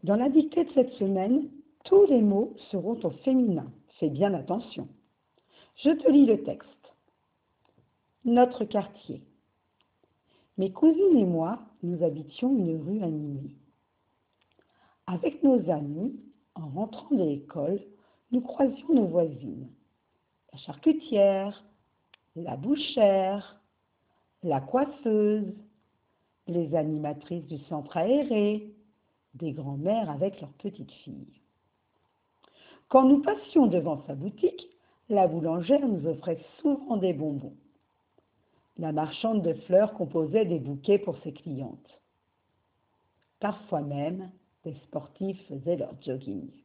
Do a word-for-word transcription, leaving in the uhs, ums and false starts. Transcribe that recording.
Dans la dictée de cette semaine, tous les mots seront au féminin. Fais bien attention. Je te lis le texte. Notre quartier. Mes cousines et moi, nous habitions une rue animée. Avec nos amis, en rentrant de l'école, nous croisions nos voisines. La charcutière, la bouchère, la coiffeuse, les animatrices du centre aéré, des grands-mères avec leurs petites filles. Quand nous passions devant sa boutique, la boulangère nous offrait souvent des bonbons. La marchande de fleurs composait des bouquets pour ses clientes. Parfois même, des sportifs faisaient leur jogging.